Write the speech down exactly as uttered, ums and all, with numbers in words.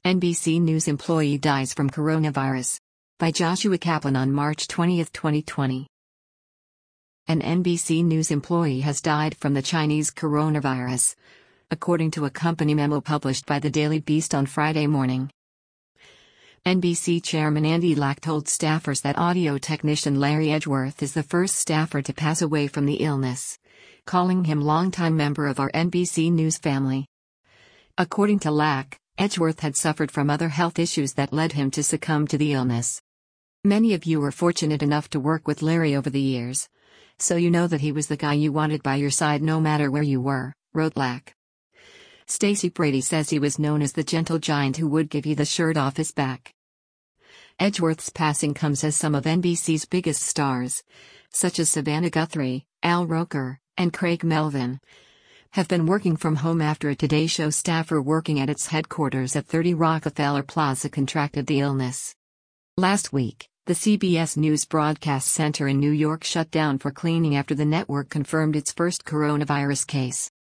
N B C News employee dies from coronavirus. By Joshua Kaplan on March twentieth, twenty twenty. An N B C News employee has died from the Chinese coronavirus, according to a company memo published by the Daily Beast on Friday morning. N B C Chairman Andy Lack told staffers that audio technician Larry Edgeworth is the first staffer to pass away from the illness, calling him longtime member of our N B C News family. According to Lack, Edgeworth had suffered from other health issues that led him to succumb to the illness. Many of you were fortunate enough to work with Larry over the years, so you know that he was the guy you wanted by your side no matter where you were, wrote Lack. Stacey Brady says he was known as the gentle giant who would give you the shirt off his back. Edgeworth's passing comes as some of N B C's biggest stars, such as Savannah Guthrie, Al Roker, and Craig Melvin, have been working from home after a Today Show staffer working at its headquarters at thirty Rockefeller Plaza contracted the illness. Last week, the C B S News Broadcast Center in New York shut down for cleaning after the network confirmed its first coronavirus case.